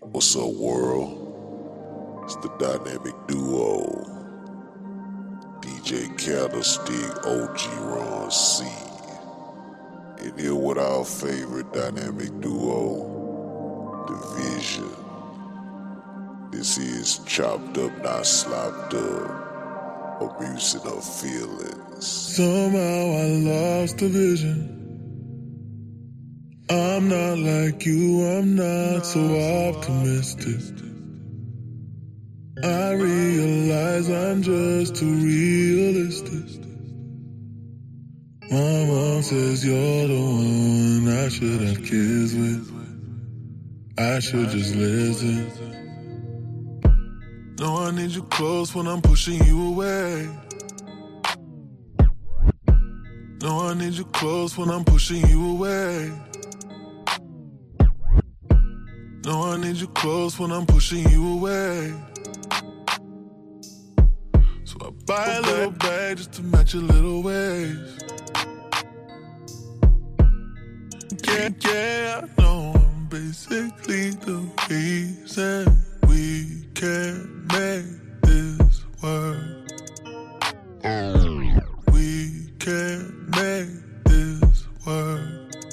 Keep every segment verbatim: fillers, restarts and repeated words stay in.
What's up, world? It's the dynamic duo, D J Candlestick, O G Ron C. And here with our favorite dynamic duo, Division. This is Chopped Up, Not Slopped Up, Abusing Her Feelings. Somehow I lost the vision. I'm not like you, I'm not so optimistic. I realize I'm just too realistic. My mom says you're the one I should have kids with. I should just listen. No, I need you close when I'm pushing you away. No, I need you close when I'm pushing you away. No, I need you close when I'm pushing you away. So I buy a little bag just to match your little ways. Yeah, yeah, I know I'm basically the reason we can't make this work. We can't make this work.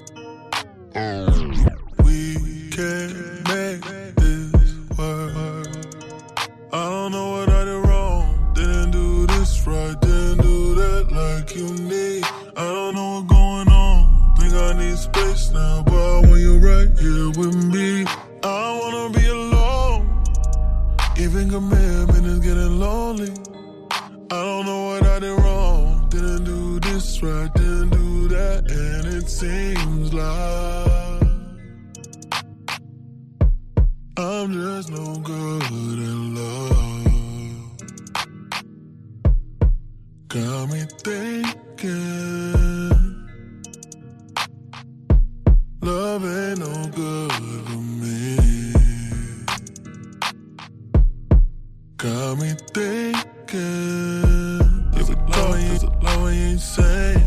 We can't make this work. I don't know what I did wrong. Didn't do this right, didn't do that like you need. I don't know what's going on. Think I need space now, but when you're right here with me, I don't wanna be alone. Even commitment is getting lonely. I don't know what I did wrong. Didn't do this right, didn't do that, and it seems like I'm just no good at love. Got me thinking love ain't no good for me. Got me thinking if it love ain't, love ain't saying.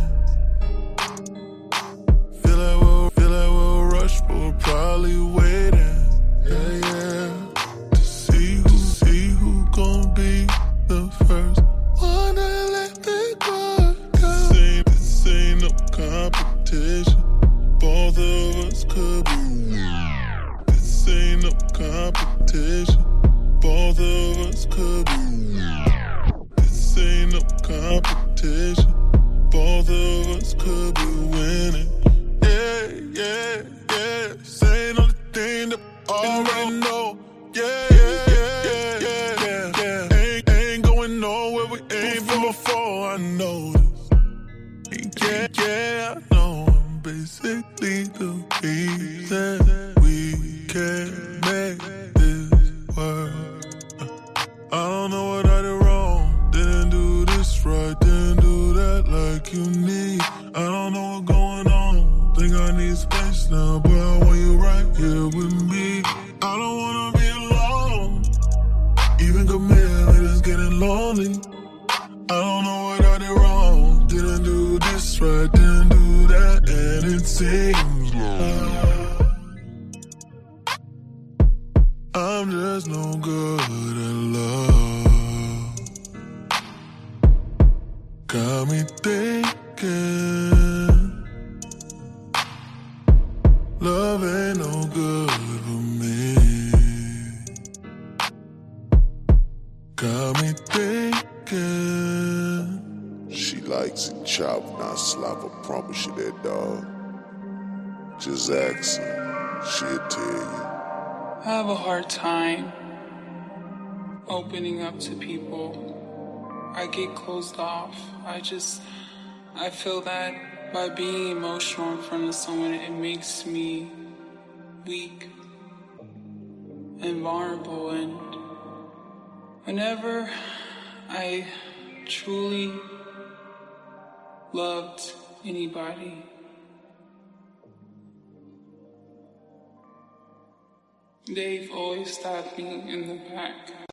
Feel like we'll, feel like we'll rush, but we're probably waiting. Yeah, yeah, to see who, see who gon' be the first one to let the clock go. This ain't, this ain't no competition. Both of us could be. This ain't no competition. Both of us could be. This ain't no competition. Both of us could be winning. Yeah, yeah, yeah. This ain't only thing that I already know. Yeah, yeah, yeah, yeah, yeah, yeah. Ain't, ain't going nowhere we ain't been before. I know this. Yeah, yeah, I know I'm basically the reason we can't make this work. I don't know what I did wrong. Didn't do this right, didn't do that like you need. I don't know what's going on. Think I need space now, but I want you right here with me. I don't wanna be alone. Even commitment is getting lonely. I don't know what I did wrong. Didn't do this right, didn't do that, and it seems like I'm just no good at love. Got me thinking love ain't no good for me. Got me thinking She likes it chopped, not slop. I promise you that, dog. Just ask her. She'll tell you. I have a hard time opening up to people. I get closed off. I just, I feel that by being emotional in front of someone, it makes me weak and vulnerable. And whenever I truly loved anybody, they've always stabbed me in the back.